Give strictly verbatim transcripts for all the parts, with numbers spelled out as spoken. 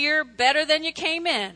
here better than you came in.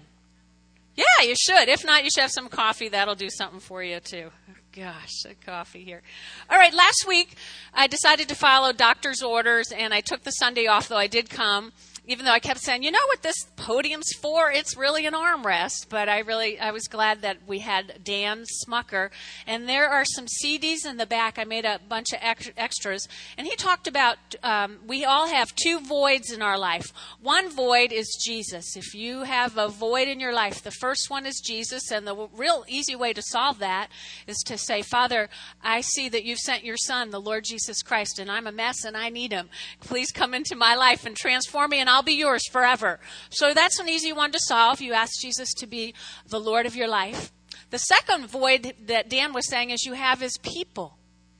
Yeah, you should. If not, you should have some coffee. That'll do something for you, too. Gosh, the coffee here. All right, last week I decided to follow doctor's orders, and I took the Sunday off, though I did come. Even though I kept saying, you know what this podium's for? It's really an armrest. But I really, I was glad that we had Dan Smucker. And there are some C Ds in the back. I made a bunch of ex- extras. And he talked about, um, we all have two voids in our life. One void is Jesus. If you have a void in your life, the first one is Jesus. And the real easy way to solve that is to say, Father, I see that you've sent your son, the Lord Jesus Christ, and I'm a mess and I need him. Please come into my life and transform me, and I'll be yours forever. So that's an easy one to solve. You ask Jesus to be the Lord of your life. The second void that Dan was saying is you have is people.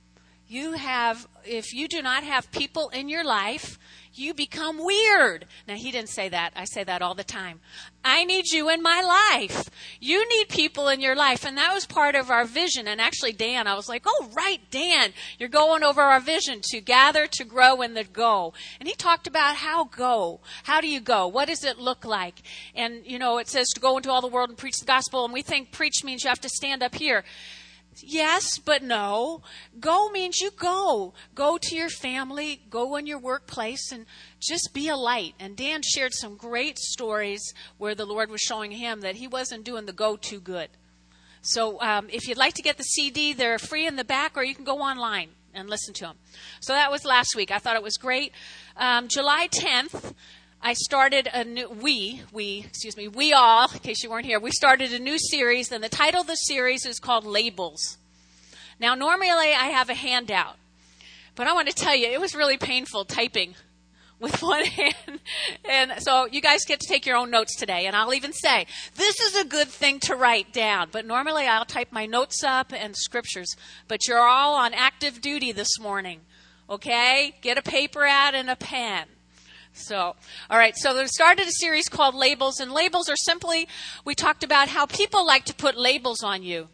You have, if you do not have people in your life, you become weird. Now, he didn't say that. I say that all the time. I need you in my life. You need people in your life. And that was part of our vision. And actually, Dan, I was like, oh, right, Dan, you're going over our vision to gather, to grow, and to go. And he talked about how go. How do you go? What does it look like? And, you know, it says to go into all the world and preach the gospel. And we think preach means you have to stand up here. Yes, but no. Go means you go. Go to your family, go in your workplace, and just be a light. And Dan shared some great stories where the Lord was showing him that he wasn't doing the go too good. So um, if you'd like to get the C D, they're free in the back, or you can go online and listen to them. So that was last week. I thought it was great. Um, July tenth, I started a new, we, we, excuse me, we all, in case you weren't here, we started a new series, and the title of the series is called Labels. Now, normally I have a handout, but I want to tell you, it was really painful typing with one hand, and so you guys get to take your own notes today, and I'll even say, this is a good thing to write down, but normally I'll type my notes up and scriptures, but you're all on active duty this morning, okay? Get a paper out and a pen. So, all right, so we started a series called Labels, and labels are simply, we talked about how people like to put labels on you.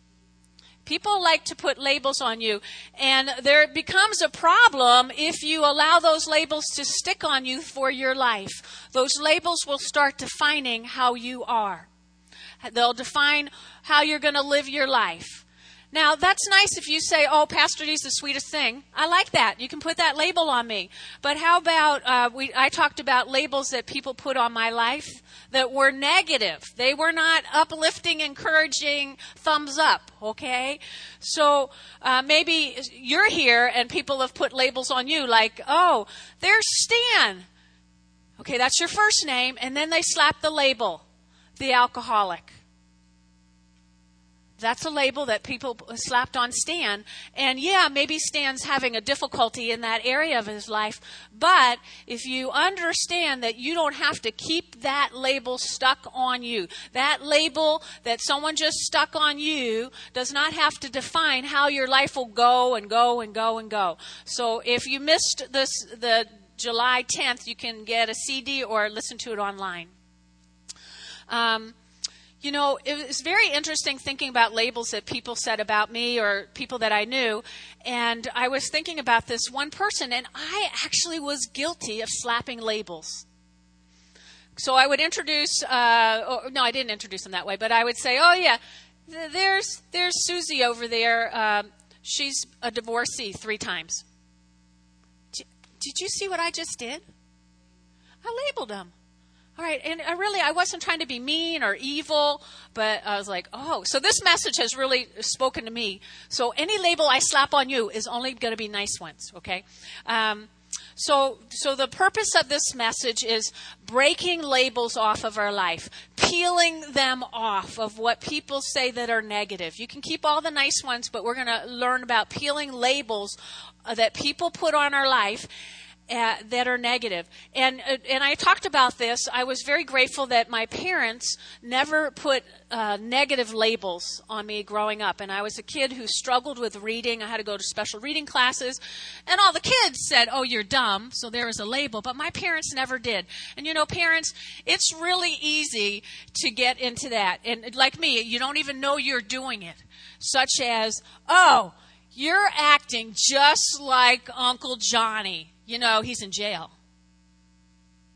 People like to put labels on you, and there becomes a problem if you allow those labels to stick on you for your life. Those labels will start defining how you are. They'll define how you're going to live your life. Now, that's nice if you say, oh, Pastor D's the sweetest thing. I like that. You can put that label on me. But how about, uh, we? I talked about labels that people put on my life that were negative. They were not uplifting, encouraging, thumbs up, okay? So uh, maybe you're here and people have put labels on you like, oh, there's Stan. Okay, that's your first name. And then they slap the label, the alcoholic. That's a label that people slapped on Stan. And yeah, maybe Stan's having a difficulty in that area of his life. But if you understand that you don't have to keep that label stuck on you, that label that someone just stuck on you does not have to define how your life will go and go and go and go. So if you missed this, the July tenth, you can get a C D or listen to it online. Um, You know, it was very interesting thinking about labels that people said about me or people that I knew. And I was thinking about this one person, and I actually was guilty of slapping labels. So I would introduce, uh, or, no, I didn't introduce them that way, but I would say, oh, yeah, there's there's Susie over there. Um, she's a divorcee three times. Did, did you see what I just did? I labeled them. All right, and I really, I wasn't trying to be mean or evil, but I was like, oh, so this message has really spoken to me. So any label I slap on you is only going to be nice ones, okay? Um, so, so the purpose of this message is breaking labels off of our life, peeling them off of what people say that are negative. You can keep all the nice ones, but we're going to learn about peeling labels that people put on our life Uh, that are negative. And uh, and I talked about this. I was very grateful that my parents never put uh, negative labels on me growing up. And I was a kid who struggled with reading. I had to go to special reading classes. And all the kids said, oh, you're dumb. So there was a label. But my parents never did. And, you know, parents, it's really easy to get into that. And like me, you don't even know you're doing it. Such as, oh, you're acting just like Uncle Johnny. You know, he's in jail.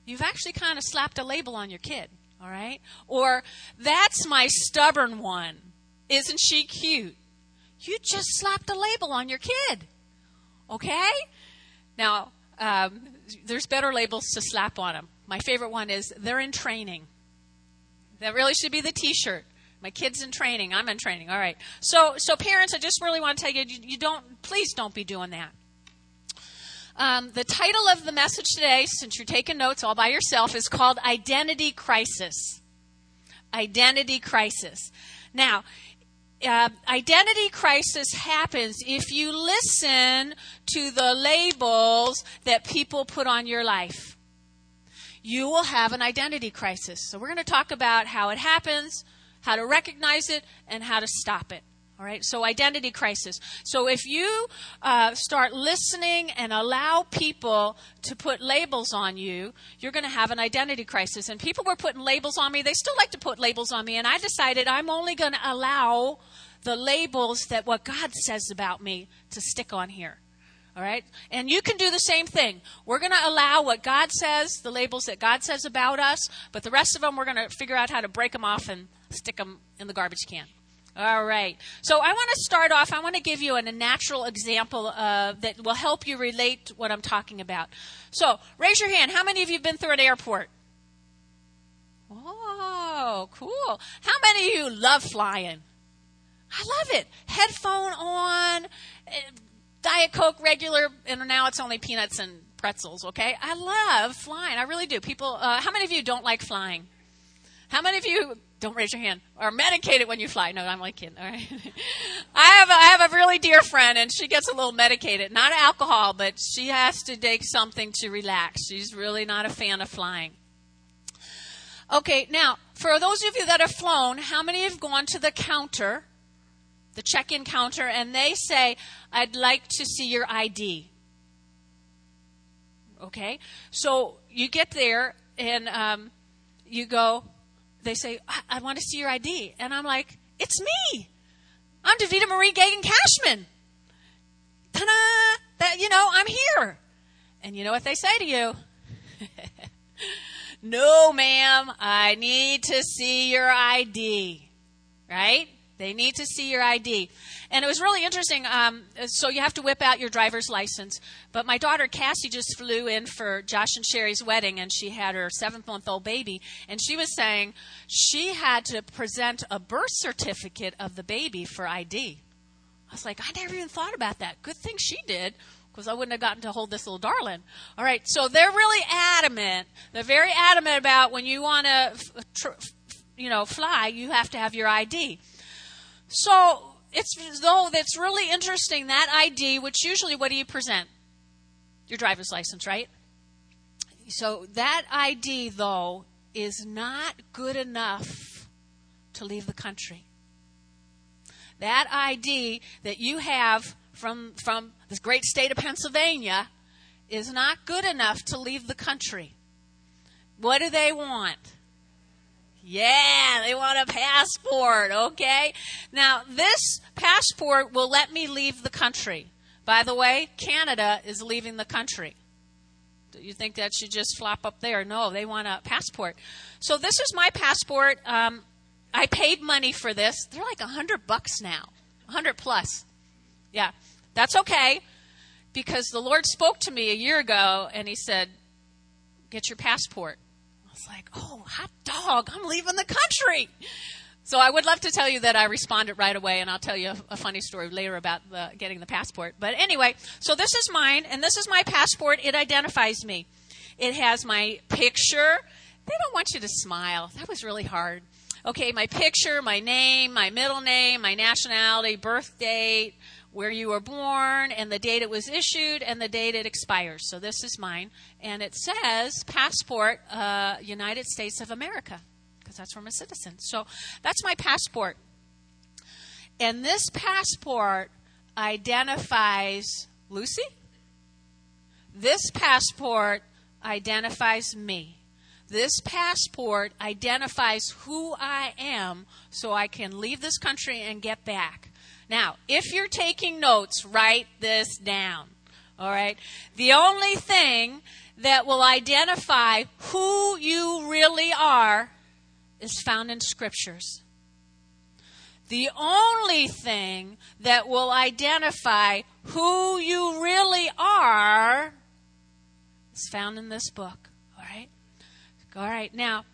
you've actually kind of slapped a label on your kid, all right? Or, that's my stubborn one. Isn't she cute? You just slapped a label on your kid, okay? Now, um, there's better labels to slap on them. My favorite one is, they're in training. That really should be the T-shirt. My kid's in training. I'm in training. All right. So, so parents, I just really want to tell you, you, you don't, please don't be doing that. Um, the title of the message today, since you're taking notes all by yourself, is called Identity Crisis. Identity Crisis. Now, uh, identity crisis happens if you listen to the labels that people put on your life. You will have an identity crisis. So we're going to talk about how it happens, how to recognize it, and how to stop it. All right, so identity crisis. So if you uh, start listening and allow people to put labels on you, you're going to have an identity crisis. And people were putting labels on me. They still like to put labels on me. And I decided I'm only going to allow the labels that what God says about me to stick on here. All right? And you can do the same thing. We're going to allow what God says, the labels that God says about us, but the rest of them we're going to figure out how to break them off and stick them in the garbage can. All right. So I want to start off, I want to give you an, a natural example uh, that will help you relate to what I'm talking about. So raise your hand. How many of you have been through an airport? Oh, cool. How many of you love flying? I love it. Headphone on, Diet Coke regular, and now it's only peanuts and pretzels, okay? I love flying. I really do. People, uh, how many of you don't like flying? How many of you, don't raise your hand, are medicated when you fly? No, I'm like kidding, all right? I have a, I have a really dear friend, and she gets a little medicated. Not alcohol, but she has to take something to relax. She's really not a fan of flying. Okay, now, for those of you that have flown, how many have gone to the counter, the check-in counter, and they say, I'd like to see your I D? Okay, so you get there, and um, you go, they say, I, I want to see your I D. And I'm like, it's me. I'm Davida Marie Gagan-Cashman. Ta-da! That, you know, I'm here. And you know what they say to you? No, ma'am, I need to see your I D. Right? They need to see your I D. And it was really interesting. Um, so you have to whip out your driver's license. But my daughter Cassie just flew in for Josh and Sherry's wedding, and she had her seventh-month-old baby. And she was saying she had to present a birth certificate of the baby for I D. I was like, I never even thought about that. Good thing she did, because I wouldn't have gotten to hold this little darling. All right, so they're really adamant. They're very adamant about when you want to, you know, fly, you have to have your I D. So it's though that's really interesting, that I D, which usually what do you present? Your driver's license, right? So that I D, though, is not good enough to leave the country. That I D that you have from, from this great state of Pennsylvania is not good enough to leave the country. What do they want? Yeah, they want a passport, okay? Now, this passport will let me leave the country. By the way, Canada is leaving the country. Do you think that should just flop up there? No, they want a passport. So this is my passport. Um, I paid money for this. They're like a hundred bucks now, a hundred plus. Yeah, that's okay, because the Lord spoke to me a year ago, and He said, "Get your passport." It's like, oh, hot dog, I'm leaving the country. So I would love to tell you that I responded right away, and I'll tell you a, a funny story later about the, getting the passport. But anyway, so this is mine, and this is my passport. It identifies me. It has my picture. They don't want you to smile. That was really hard. Okay, my picture, my name, my middle name, my nationality, birth date, where you were born, and the date it was issued, and the date it expires. So this is mine. And it says, passport, uh, United States of America, because that's where I'm a citizen. So that's my passport. And this passport identifies Lucy. This passport identifies me. This passport identifies who I am, so I can leave this country and get back. Now, if you're taking notes, write this down, all right? The only thing that will identify who you really are is found in Scriptures. The only thing that will identify who you really are is found in this book. All right? All right. Now,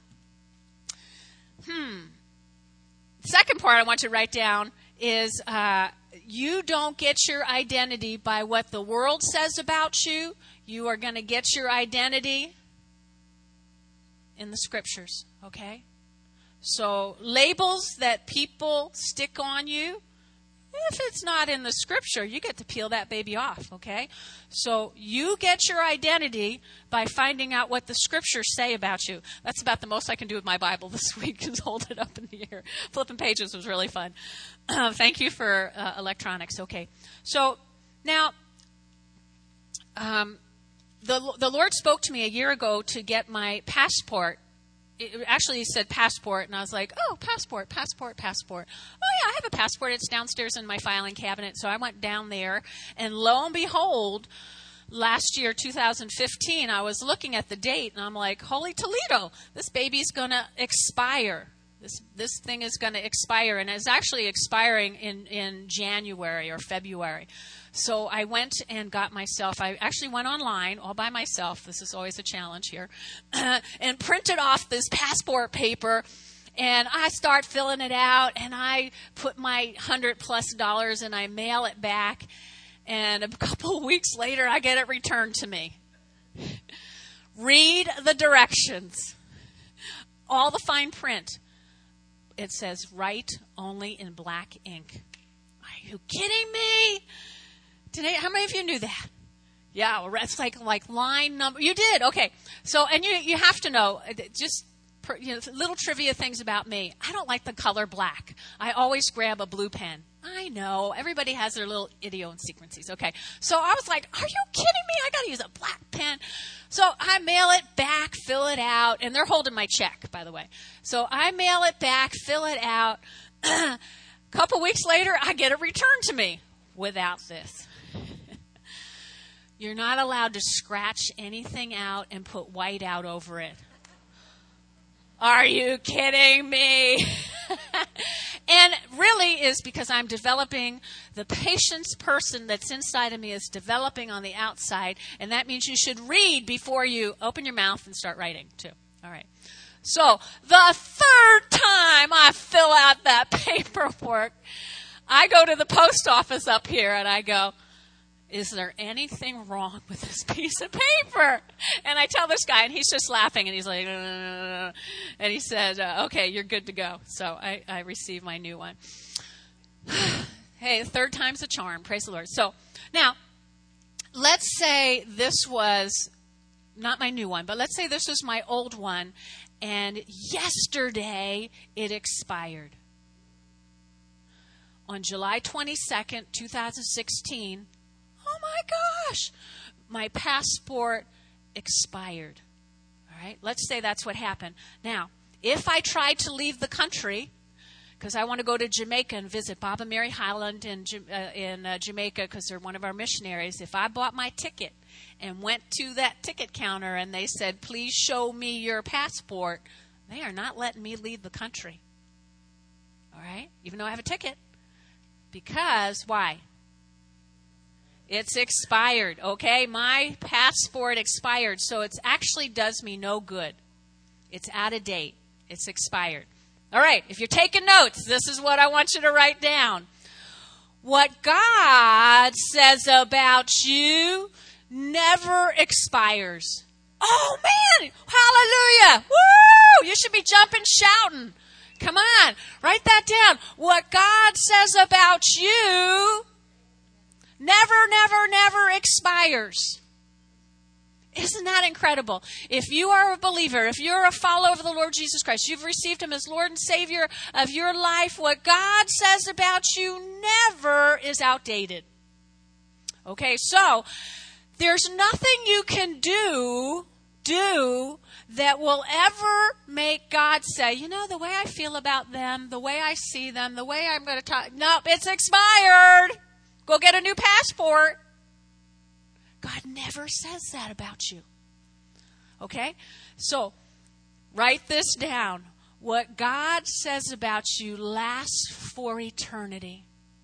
hmm. The second part I want you to write down is uh, you don't get your identity by what the world says about you. You are going to get your identity in the Scriptures. Okay? So labels that people stick on you, if it's not in the Scripture, you get to peel that baby off, okay? So you get your identity by finding out what the Scriptures say about you. That's about the most I can do with my Bible this week, is hold it up in the air. Flipping pages was really fun. Uh, thank you for uh, electronics. Okay. So now, um, the the Lord spoke to me a year ago to get my passport. It actually said passport, and I was like, oh, passport, passport, passport. Oh, yeah, I have a passport. It's downstairs in my filing cabinet. So I went down there, and lo and behold, last year, two thousand fifteen, I was looking at the date, and I'm like, holy Toledo, this baby's going to expire. This this thing is going to expire, and it's actually expiring in, in January or February. So I went and got myself, I actually went online all by myself. This is always a challenge here. And printed off this passport paper. And I start filling it out. And I put my hundred plus dollars and I mail it back. And a couple of weeks later, I get it returned to me. Read the directions. All the fine print. It says, write only in black ink. Are you kidding me? Today, how many of you knew that? Yeah, well, it's like like line number. You did, okay. So, and you you have to know, just per, you know, little trivia things about me. I don't like the color black. I always grab a blue pen. I know everybody has their little idiosyncrasies. Okay, so I was like, "Are you kidding me? I got to use a black pen." So I mail it back, fill it out, and they're holding my check, by the way. So I mail it back, fill it out. A couple weeks later, I get it returned to me without this. You're not allowed to scratch anything out and put white out over it. Are you kidding me? And really is because I'm developing, the patience person that's inside of me is developing on the outside, and that means you should read before you open your mouth and start writing too. All right. So the third time I fill out that paperwork, I go to the post office up here and I go, is there anything wrong with this piece of paper? And I tell this guy, and he's just laughing, and he's like, uh, and he said, uh, okay, you're good to go. So I, I received my new one. Hey, third time's a charm. Praise the Lord. So now, let's say this was not my new one, but let's say this was my old one, and yesterday it expired. On July twenty-second, twenty sixteen, oh my gosh, my passport expired. All right, let's say that's what happened. Now, if I tried to leave the country, because I want to go to Jamaica and visit Bob and Mary Highland in, uh, in uh, Jamaica because they're one of our missionaries, if I bought my ticket and went to that ticket counter and they said, please show me your passport, they are not letting me leave the country. All right, even though I have a ticket. Because, why? It's expired, okay? My passport expired, so it actually does me no good. It's out of date. It's expired. All right, if you're taking notes, this is what I want you to write down. What God says about you never expires. Oh, man! Hallelujah! Woo! You should be jumping, shouting. Come on, write that down. What God says about you never, never, never expires. Isn't that incredible? If you are a believer, if you're a follower of the Lord Jesus Christ, you've received Him as Lord and Savior of your life, what God says about you never is outdated. Okay, so there's nothing you can do, do that will ever make God say, you know, the way I feel about them, the way I see them, the way I'm going to talk, nope, it's expired. Go get a new passport. God never says that about you. Okay? So, write this down. What God says about you lasts for eternity.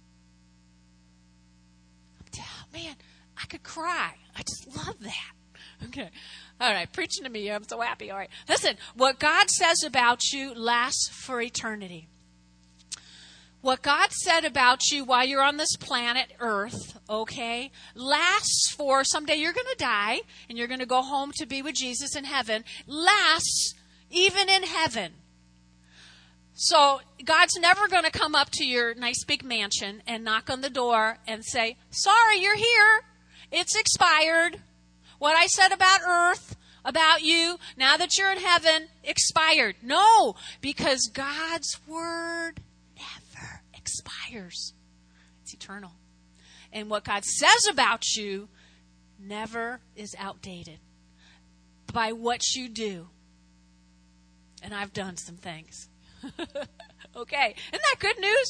Man, I could cry. I just love that. Okay. All right. Preaching to me. I'm so happy. All right. Listen, what God says about you lasts for eternity. What God said about you while you're on this planet Earth, okay, lasts for someday you're going to die and you're going to go home to be with Jesus in heaven, lasts even in heaven. So God's never going to come up to your nice big mansion and knock on the door and say, sorry, you're here. It's expired. What I said about earth, about you, now that you're in heaven, expired. No, because God's word never expires. It's eternal. And what God says about you never is outdated by what you do. And I've done some things. Okay, isn't that good news?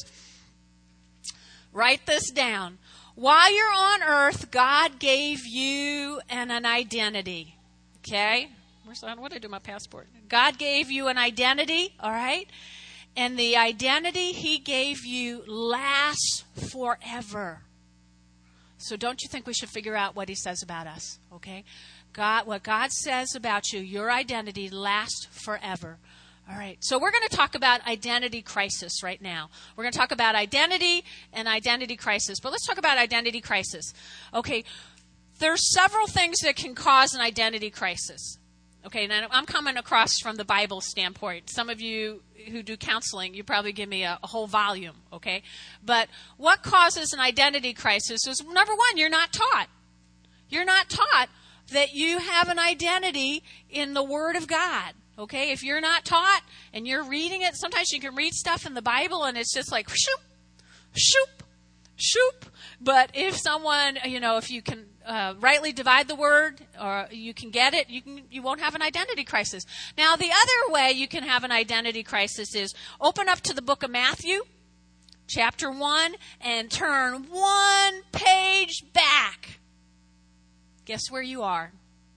Write this down. While you're on earth, God gave you an, an identity. Okay? Where's that? What did I do with my passport? God gave you an identity, all right? And the identity he gave you lasts forever. So don't you think we should figure out what he says about us, okay? God, what God says about you, your identity lasts forever. All right, so we're going to talk about identity crisis right now. We're going to talk about identity and identity crisis. But let's talk about identity crisis. Okay, there's several things that can cause an identity crisis. Okay, now I'm coming across from the Bible standpoint. Some of you who do counseling, you probably give me a, a whole volume, okay? But what causes an identity crisis is, number one, you're not taught. You're not taught that you have an identity in the Word of God. Okay, if you're not taught and you're reading it, sometimes you can read stuff in the Bible and it's just like, shoop, shoop, shoop. But if someone, you know, if you can uh, rightly divide the word or you can get it, you can, you won't have an identity crisis. Now, the other way you can have an identity crisis is open up to the book of Matthew, chapter one, and turn one page back. Guess where you are?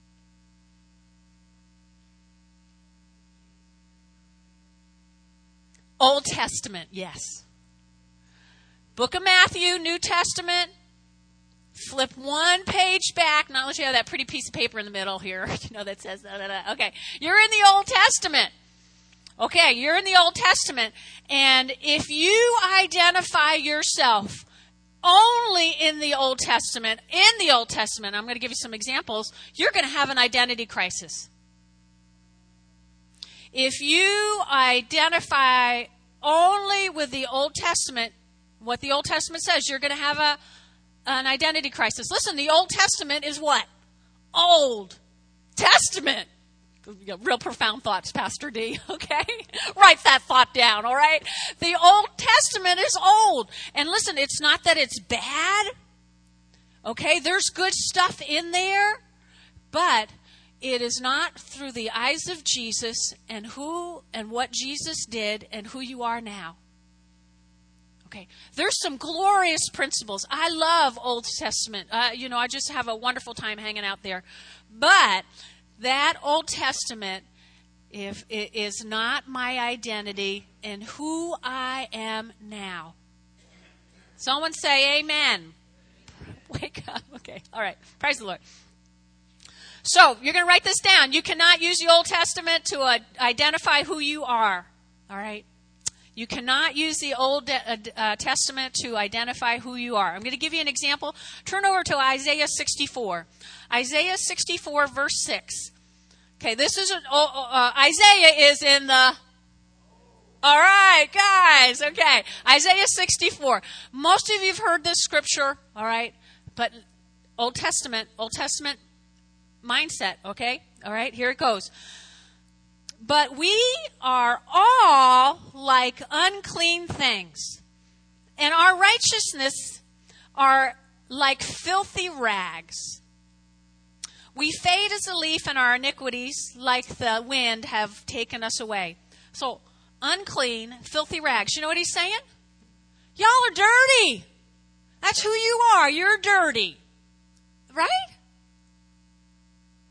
Old Testament, yes. Book of Matthew, New Testament. Flip one page back. Not unless you have that pretty piece of paper in the middle here. You know, that says, da, da, da. Okay. You're in the Old Testament. Okay, you're in the Old Testament. And if you identify yourself only in the Old Testament, in the Old Testament, I'm going to give you some examples, you're going to have an identity crisis. If you identify only with the Old Testament, what the Old Testament says, you're going to have a an identity crisis. Listen, the Old Testament is what? Old Testament. Real profound thoughts, Pastor D, okay? Write that thought down, all right? The Old Testament is old. And listen, it's not that it's bad, okay? There's good stuff in there, but it is not through the eyes of Jesus and who and what Jesus did and who you are now. Okay, there's some glorious principles. I love Old Testament. Uh, you know, I just have a wonderful time hanging out there. But that Old Testament, if it is not my identity in who I am now. Someone say amen. Wake up. Okay, all right. Praise the Lord. So, you're going to write this down. You cannot use the Old Testament to uh, identify who you are. All right? You cannot use the Old uh, uh, Testament to identify who you are. I'm going to give you an example. Turn over to Isaiah sixty-four. Isaiah sixty-four, verse six. Okay, this is, an, uh, Isaiah is in the, all right, guys, okay. Isaiah sixty-four. Most of you have heard this scripture, all right? But Old Testament, Old Testament mindset, okay? All right, here it goes. But we are all like unclean things, and our righteousness are like filthy rags. We fade as a leaf, and our iniquities, like the wind, have taken us away. So, unclean, filthy rags. You know what he's saying? Y'all are dirty. That's who you are. You're dirty. Right?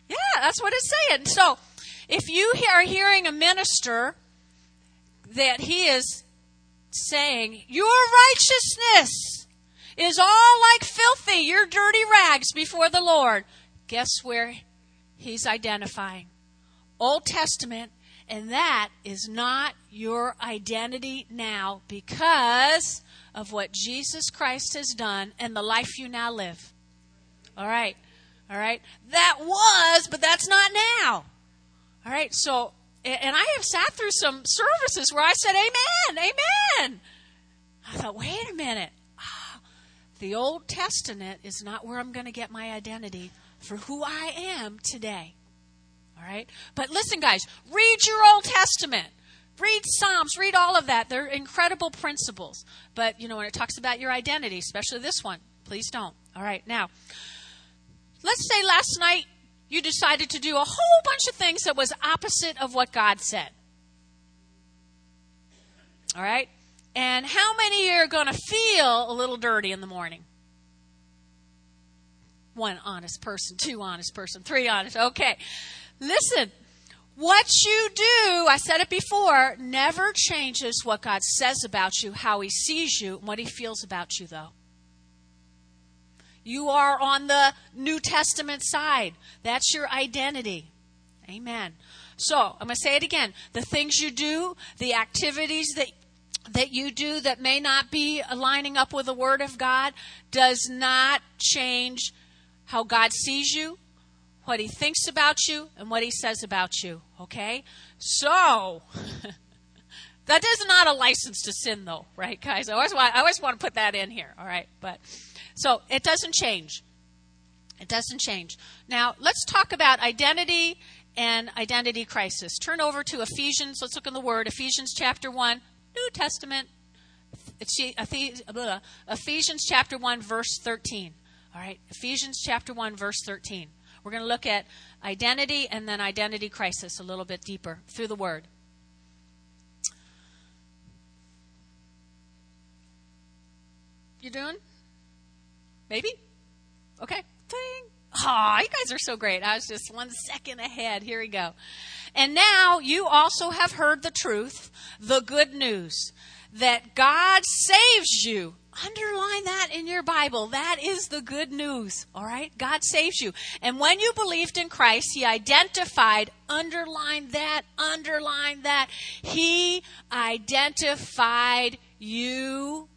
Yeah, that's what it's saying. So, if you are hearing a minister that he is saying, your righteousness is all like filthy, your dirty rags before the Lord, guess where he's identifying? Old Testament, and that is not your identity now because of what Jesus Christ has done and the life you now live. All right. All right. That was, but that's not now. All right. So, and I have sat through some services where I said, amen, amen. I thought, wait a minute. Oh, the Old Testament is not where I'm going to get my identity for who I am today. All right. But listen, guys, read your Old Testament. Read Psalms. Read all of that. They're incredible principles. But, you know, when it talks about your identity, especially this one, please don't. All right. Now, let's say last night you decided to do a whole bunch of things that was opposite of what God said. All right? And how many are going to feel a little dirty in the morning? One honest person, two honest person, three honest. Okay. Listen, what you do, I said it before, never changes what God says about you, how he sees you, and what he feels about you, though. You are on the New Testament side. That's your identity. Amen. So, I'm going to say it again. The things you do, the activities that that you do that may not be lining up with the Word of God does not change how God sees you, what he thinks about you, and what he says about you. Okay? So, that is not a license to sin, though. Right, guys? I always want, I always want to put that in here. All right? But... So, it doesn't change. It doesn't change. Now, let's talk about identity and identity crisis. Turn over to Ephesians. Let's look in the Word. Ephesians chapter one, New Testament. Ephesians chapter one, verse thirteen. All right. Ephesians chapter one, verse thirteen. We're going to look at identity and then identity crisis a little bit deeper through the Word. You doing? Maybe? Okay. Ding. Aw, you guys are so great. I was just one second ahead. Here we go. And now you also have heard the truth, the good news, that God saves you. Underline that in your Bible. That is the good news. All right? God saves you. And when you believed in Christ, he identified, underline that, underline that. He identified you.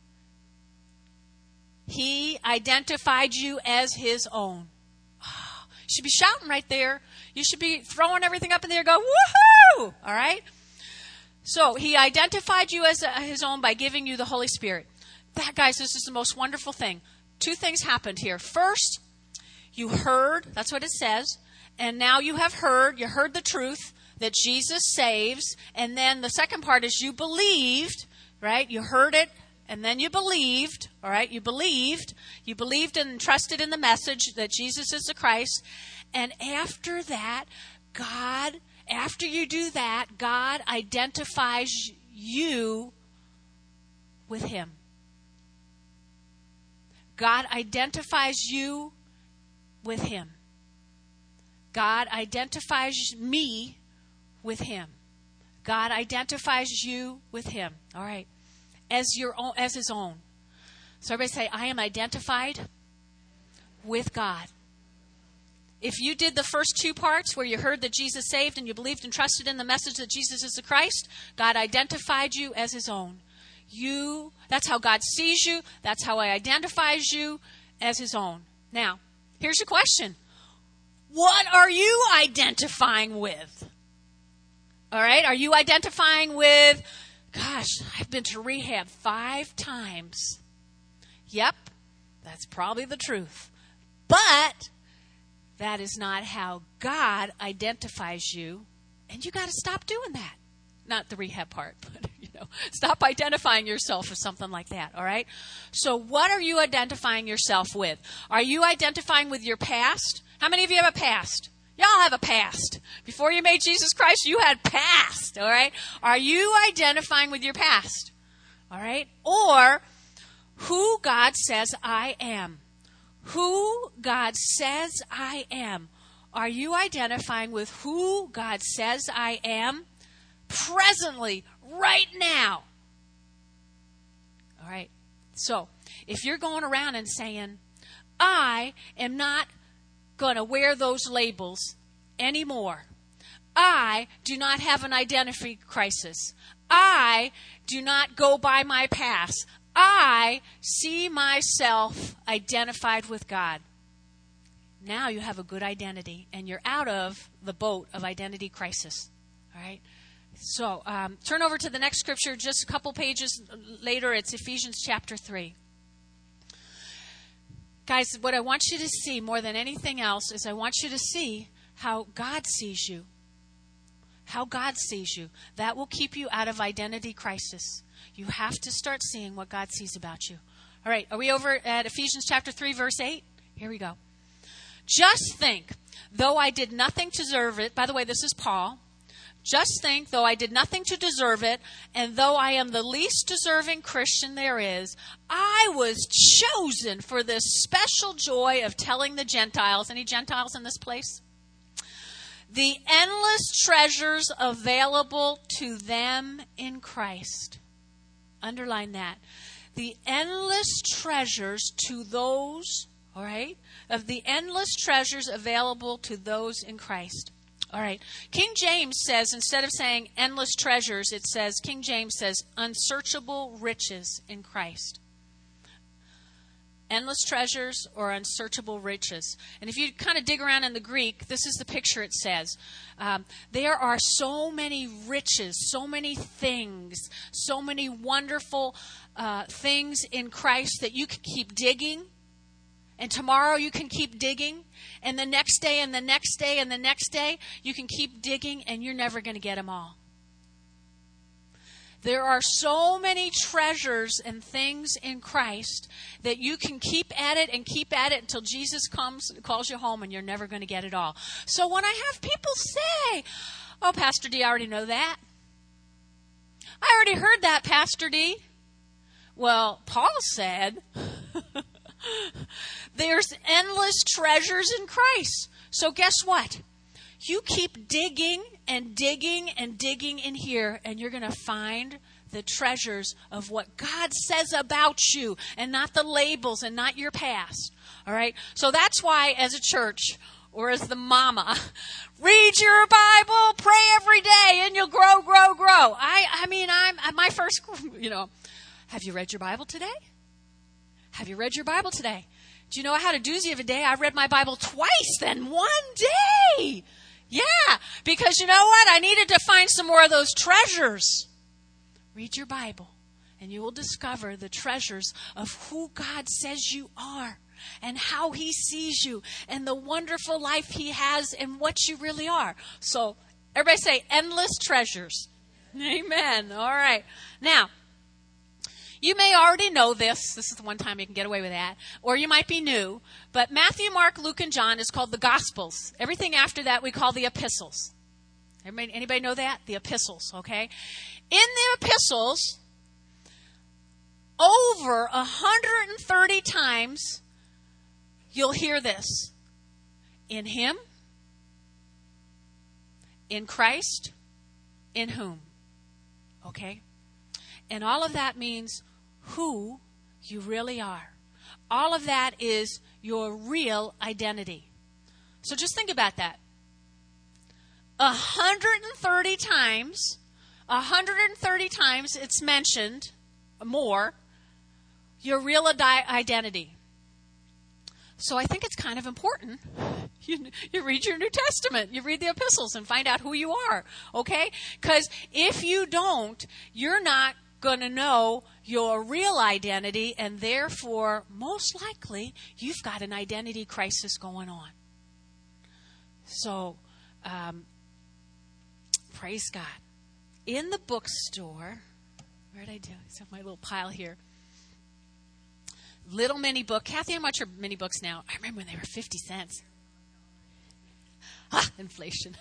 He identified you as his own. Oh, you should be shouting right there. You should be throwing everything up in the air, go, woohoo! All right? So, he identified you as a, his own by giving you the Holy Spirit. That, guys, this is the most wonderful thing. Two things happened here. First, you heard, that's what it says, and now you have heard, you heard the truth that Jesus saves, and then the second part is you believed, right? You heard it. And then you believed, all right? You believed. You believed and trusted in the message that Jesus is the Christ. And after that, God, after you do that, God identifies you with him. God identifies you with him. God identifies me with him. God identifies you with him. All right. As your own, as his own. So everybody say, I am identified with God. If you did the first two parts where you heard that Jesus saved and you believed and trusted in the message that Jesus is the Christ, God identified you as his own. You, that's how God sees you. That's how he identifies you as his own. Now, here's your question. What are you identifying with? All right, are you identifying with, gosh, I've been to rehab five times. Yep, that's probably the truth. But that is not how God identifies you. And you got to stop doing that. Not the rehab part, but, you know, stop identifying yourself with something like that, all right? So what are you identifying yourself with? Are you identifying with your past? How many of you have a past? Y'all have a past. Before you made Jesus Christ, you had past, all right? Are you identifying with your past, all right? Or who God says I am. Who God says I am. Are you identifying with who God says I am presently, right now? All right. So, if you're going around and saying, I am not going to wear those labels anymore. I do not have an identity crisis. I do not go by my past. I see myself identified with God. Now you have a good identity, and you're out of the boat of identity crisis. All right? So um, turn over to the next scripture just a couple pages later. It's Ephesians chapter three. Guys, what I want you to see more than anything else is I want you to see how God sees you. How God sees you. That will keep you out of identity crisis. You have to start seeing what God sees about you. All right, are we over at Ephesians chapter three, verse eight? Here we go. Just think, though I did nothing to deserve it. By the way, this is Paul. Just think, though I did nothing to deserve it, and though I am the least deserving Christian there is, I was chosen for this special joy of telling the Gentiles. Any Gentiles in this place? The endless treasures available to them in Christ. Underline that. The endless treasures to those, all right, of the endless treasures available to those in Christ. All right. King James says, instead of saying endless treasures, it says, King James says, unsearchable riches in Christ. Endless treasures or unsearchable riches. And if you kind of dig around in the Greek, this is the picture it says. Um, there are so many riches, so many things, so many wonderful uh, things in Christ that you can keep digging. And tomorrow you can keep digging. And the next day and the next day and the next day, you can keep digging and you're never going to get them all. There are so many treasures and things in Christ that you can keep at it and keep at it until Jesus comes and calls you home, and you're never going to get it all. So when I have people say, oh, Pastor D, I already know that. I already heard that, Pastor D. Well, Paul said, there's endless treasures in Christ. So guess what? You keep digging and digging and digging in here, and you're going to find the treasures of what God says about you, and not the labels and not your past. All right? So that's why, as a church, or as the mama, read your Bible, pray every day, and you'll grow, grow, grow. I, I mean, I'm my first, you know, have you read your Bible today? Have you read your Bible today? Do you know I had a doozy of a day? I read my Bible twice in one day. Yeah, because you know what? I needed to find some more of those treasures. Read your Bible, and you will discover the treasures of who God says you are, and how He sees you, and the wonderful life He has, and what you really are. So, everybody say, endless treasures. Amen. All right. Now, you may already know this. This is the one time you can get away with that. Or you might be new. But Matthew, Mark, Luke, and John is called the Gospels. Everything after that we call the epistles. Everybody, anybody know that? The epistles, okay? In the epistles, over one hundred thirty times, you'll hear this. In Him, in Christ, in whom. Okay? And all of that means who you really are. All of that is your real identity. So just think about that. one hundred thirty times, one hundred thirty times it's mentioned, more, your real identity. So I think it's kind of important. You, you read your New Testament, you read the epistles and find out who you are, okay? Because if you don't, you're not going to know your real identity, and therefore, most likely, you've got an identity crisis going on. So, um, praise God. In the bookstore, where did I do? I have my little pile here. Little mini book. Kathy, how much are mini books now? I remember when they were fifty cents. Ah, inflation.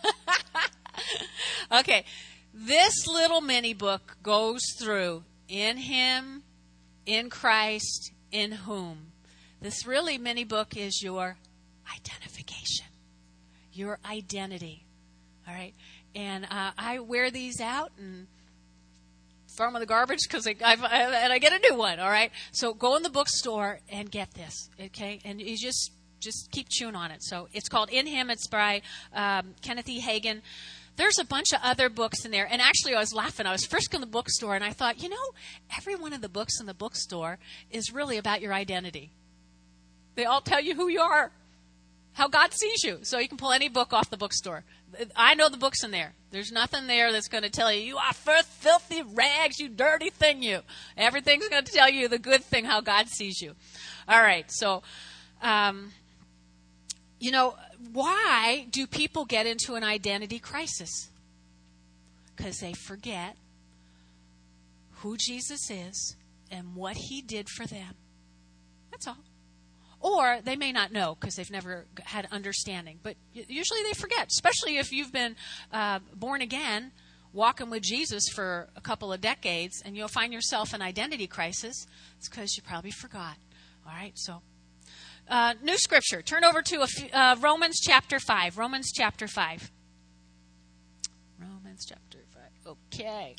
Okay. This little mini book goes through in Him, in Christ, in whom. This really mini book is your identification. your identity. All right? And uh, I wear these out and throw them in the garbage because I, I, and I get a new one. All right? So go in the bookstore and get this. Okay? And you just just keep chewing on it. So it's called In Him. It's by um, Kenneth E. Hagin. There's a bunch of other books in there. And actually, I was laughing. I was first in the bookstore, and I thought, you know, every one of the books in the bookstore is really about your identity. They all tell you who you are, how God sees you. So you can pull any book off the bookstore. I know the books in there. There's nothing there that's going to tell you, you are first filthy rags, you dirty thing, you. Everything's going to tell you the good thing, how God sees you. All right, so, um, you know, why do people get into an identity crisis? Because they forget who Jesus is and what he did for them. That's all. Or they may not know because they've never had understanding. But usually they forget, especially if you've been uh, born again, walking with Jesus for a couple of decades, and you'll find yourself in identity crisis. It's because you probably forgot. All right, so uh, new scripture. Turn over to a few, uh, Romans chapter five. Romans chapter five. Romans chapter five. Okay.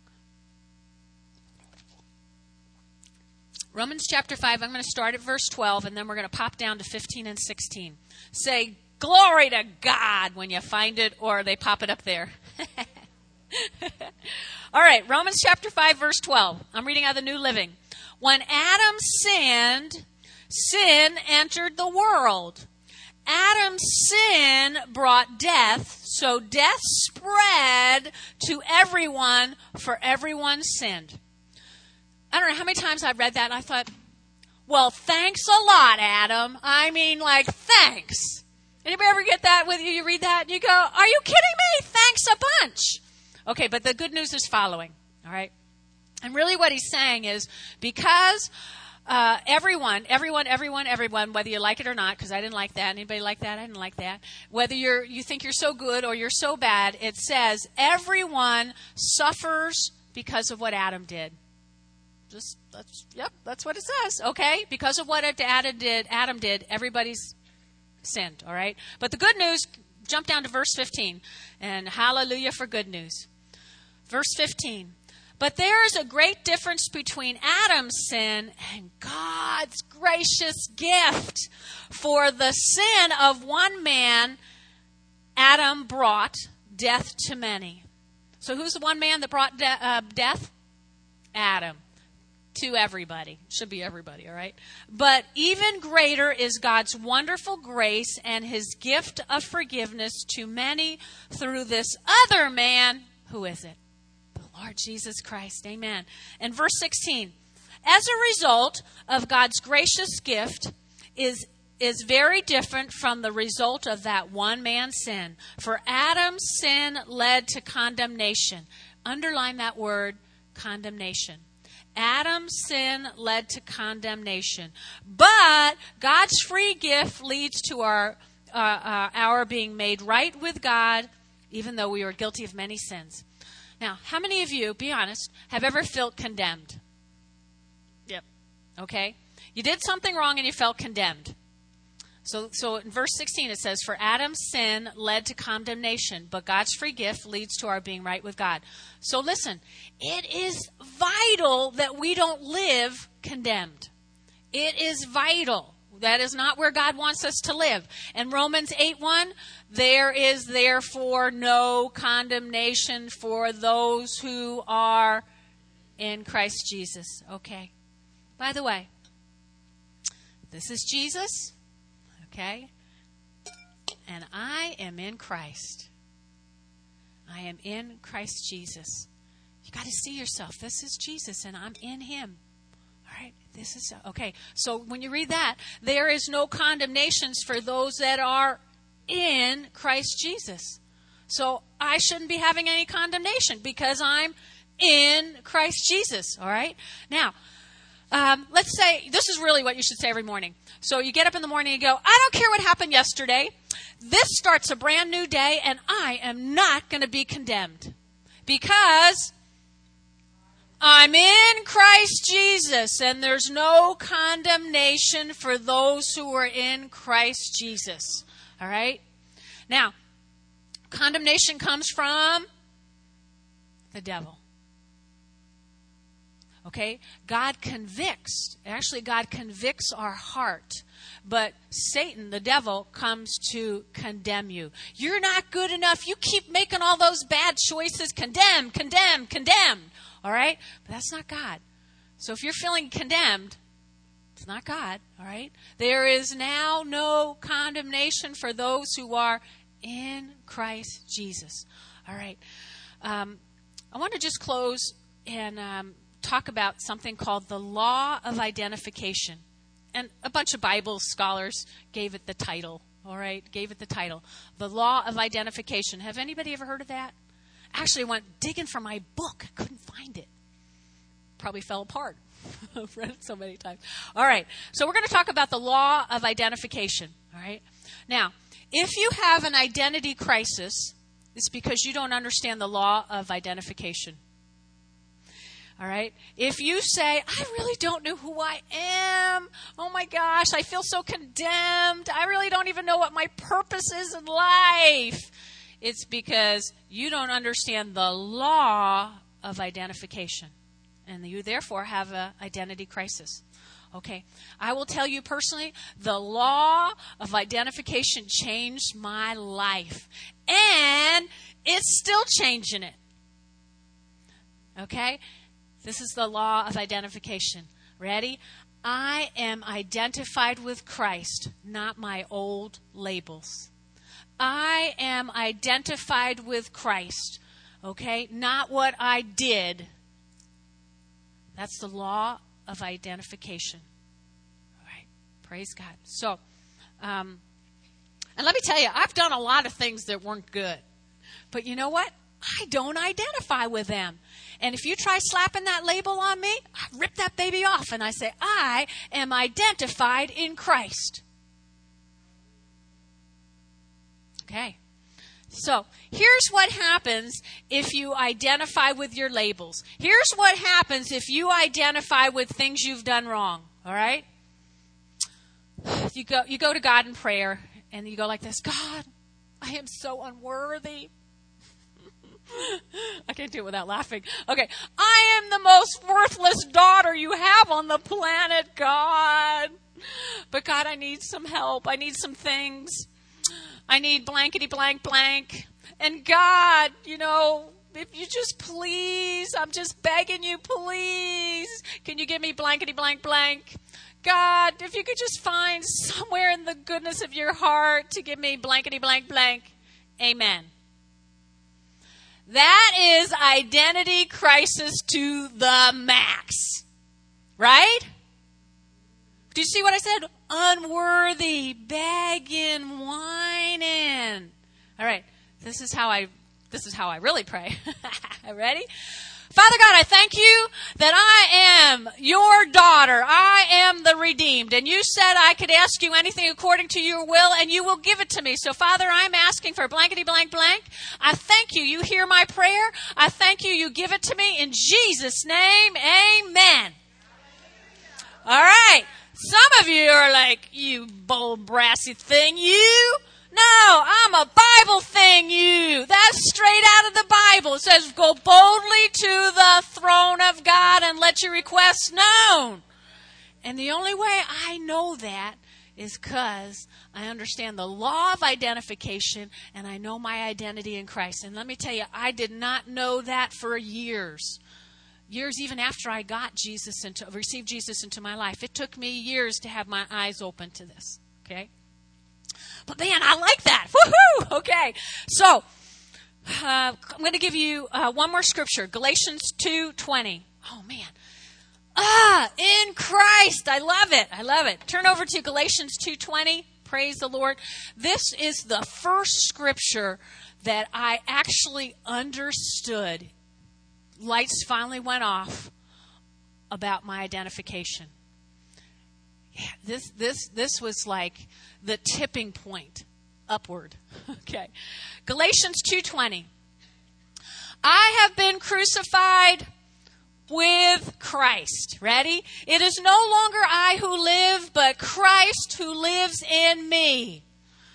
Romans chapter five, I'm going to start at verse twelve, and then we're going to pop down to fifteen and sixteen. Say, glory to God when you find it, or they pop it up there. All right, Romans chapter five, verse twelve. I'm reading out of the New Living. When Adam sinned, sin entered the world. Adam's sin brought death, so death spread to everyone, for everyone sinned. I don't know how many times I've read that and I thought, well, thanks a lot, Adam. I mean, like, thanks. Anybody ever get that with you? You read that and you go, are you kidding me? Thanks a bunch. Okay, but the good news is following, all right? And really what he's saying is because uh, everyone, everyone, everyone, everyone, whether you like it or not, because I didn't like that. Anybody like that? I didn't like that. Whether you're you think you're so good or you're so bad, it says everyone suffers because of what Adam did. Just that's yep, that's what it says. Okay, because of what Adam did, Adam did, everybody's sinned. All right, but the good news. Jump down to verse fifteen, and hallelujah for good news. Verse fifteen. But there is a great difference between Adam's sin and God's gracious gift. For the sin of one man, Adam brought death to many. So who's the one man that brought de- uh, death? Adam. To everybody. Should be everybody, all right? But even greater is God's wonderful grace and his gift of forgiveness to many through this other man. Who is it? The Lord Jesus Christ. Amen. And verse sixteen. As a result of God's gracious gift is is very different from the result of that one man's sin. For Adam's sin led to condemnation. Underline that word, condemnation. Adam's sin led to condemnation. But God's free gift leads to our, uh, uh, our being made right with God, even though we were guilty of many sins. Now, how many of you, be honest, have ever felt condemned? Yep. Okay? You did something wrong and you felt condemned. So, so in verse sixteen it says, for Adam's sin led to condemnation, but God's free gift leads to our being right with God. So listen, it is vital that we don't live condemned. It is vital. That is not where God wants us to live. And Romans eight one, there is therefore no condemnation for those who are in Christ Jesus. Okay. By the way, this is Jesus. Okay? And I am in Christ. I am in Christ Jesus. You got to see yourself. This is Jesus and I'm in him. All right? This is okay. So when you read that, there is no condemnations for those that are in Christ Jesus. So I shouldn't be having any condemnation because I'm in Christ Jesus. All right? Now, Um, let's say, this is really what you should say every morning. So you get up in the morning and you go, I don't care what happened yesterday. This starts a brand new day and I am not going to be condemned. Because I'm in Christ Jesus and there's no condemnation for those who are in Christ Jesus. All right? Now, condemnation comes from the devil. Okay? God convicts. Actually, God convicts our heart. But Satan, the devil, comes to condemn you. You're not good enough. You keep making all those bad choices. Condemn, condemn, condemn. All right? But that's not God. So if you're feeling condemned, it's not God. All right? There is now no condemnation for those who are in Christ Jesus. All right. Um, I want to just close and um, talk about something called the law of identification. And a bunch of Bible scholars gave it the title, all right? Gave it the title. The law of identification. Have anybody ever heard of that? Actually, I went digging for my book. I couldn't find it. Probably fell apart. I've read it so many times. All right. So we're going to talk about the law of identification, all right? Now, if you have an identity crisis, it's because you don't understand the law of identification. All right? If you say, I really don't know who I am. Oh my gosh, I feel so condemned. I really don't even know what my purpose is in life. It's because you don't understand the law of identification. And you therefore have an identity crisis. Okay, I will tell you personally, the law of identification changed my life. And it's still changing it. Okay? This is the law of identification. Ready? I am identified with Christ, not my old labels. I am identified with Christ, okay? Not what I did. That's the law of identification. All right. Praise God. So, um, and let me tell you, I've done a lot of things that weren't good. But you know what? I don't identify with them. And if you try slapping that label on me, I rip that baby off and I say, I am identified in Christ. Okay. So here's what happens if you identify with your labels. Here's what happens if you identify with things you've done wrong. All right? You go, you go to God in prayer and you go like this, God, I am so unworthy. I can't do it without laughing. Okay. I am the most worthless daughter you have on the planet, God. But God, I need some help. I need some things. I need blankety blank blank. And God, you know, if you just please, I'm just begging you, please. Can you give me blankety blank blank? God, if you could just find somewhere in the goodness of your heart to give me blankety blank blank. Amen. That is identity crisis to the max. Right? Do you see what I said? Unworthy, begging, whining. All right. This is how I this is how I really pray. Ready? Father God, I thank you that I am your daughter. I am the redeemed. And you said I could ask you anything according to your will, and you will give it to me. So, Father, I'm asking for blankety blank blank. I thank you. You hear my prayer. I thank you. You give it to me. In Jesus' name, amen. All right. Some of you are like, you bold, brassy thing, you. No, I'm a Bible thing, you. That's straight out of the Bible. It says, go boldly to the throne of God and let your requests known. And the only way I know that is because I understand the law of identification and I know my identity in Christ. And let me tell you, I did not know that for years. Years even after I got Jesus into, received Jesus into my life. It took me years to have my eyes open to this. Okay? But man, I like that. Woohoo! Okay. So, uh, I'm going to give you uh, one more scripture. Galatians two twenty. Oh man. Ah, in Christ. I love it. I love it. Turn over to Galatians two twenty. Praise the Lord. This is the first scripture that I actually understood. Lights finally went off about my identification. Yeah, this this this was like the tipping point upward. Okay. Galatians two twenty. I have been crucified with Christ. Ready? It is no longer I who live, but Christ who lives in me.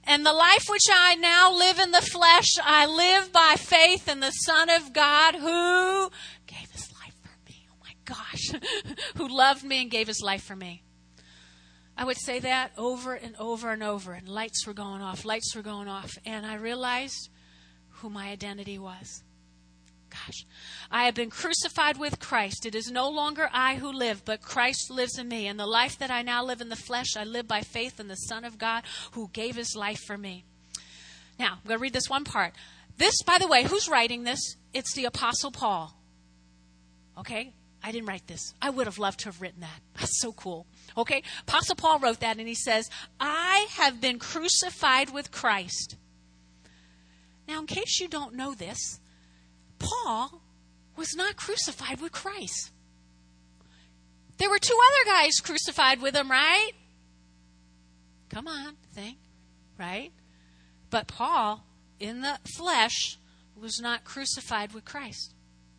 And the life which I now live in the flesh, I live by faith in the Son of God who gave his life for me. Oh my gosh. Who loved me and gave his life for me. I would say that over and over and over. And lights were going off. Lights were going off. And I realized who my identity was. Gosh. I have been crucified with Christ. It is no longer I who live, but Christ lives in me. And the life that I now live in the flesh, I live by faith in the Son of God who gave his life for me. Now, I'm going to read this one part. This, by the way, who's writing this? It's the Apostle Paul. Okay? I didn't write this. I would have loved to have written that. That's so cool. Okay? Apostle Paul wrote that, and he says, I have been crucified with Christ. Now, in case you don't know this, Paul was not crucified with Christ. There were two other guys crucified with him, right? Come on, think, right? But Paul, in the flesh, was not crucified with Christ.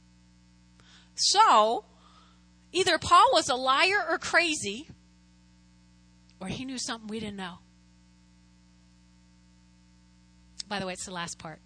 So, either Paul was a liar or crazy, or he knew something we didn't know. By the way, it's the last part.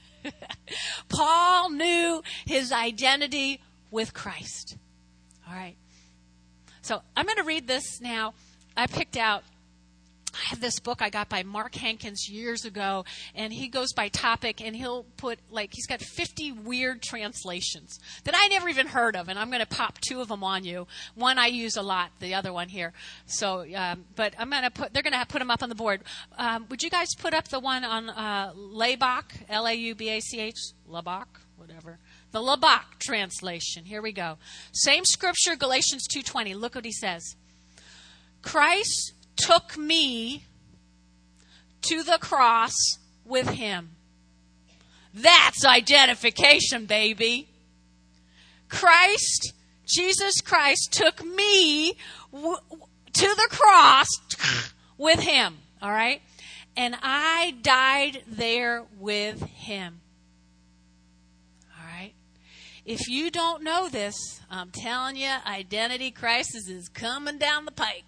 Paul knew his identity with Christ. All right. So I'm going to read this now. I picked out, I have this book I got by Mark Hankins years ago, and he goes by topic, and he'll put, like, he's got fifty weird translations that I never even heard of, and I'm going to pop two of them on you. One I use a lot, the other one here. So, um, but I'm going to put, they're going to put them up on the board. Um, would you guys put up the one on uh, Laubach, L A U B A C H, Laubach, whatever. The Laubach translation. Here we go. Same scripture, Galatians two twenty. Look what he says. Christ took me to the cross with him. That's identification, baby. Christ, Jesus Christ, took me w- to the cross with him. All right? And I died there with him. All right? If you don't know this, I'm telling you, identity crisis is coming down the pike.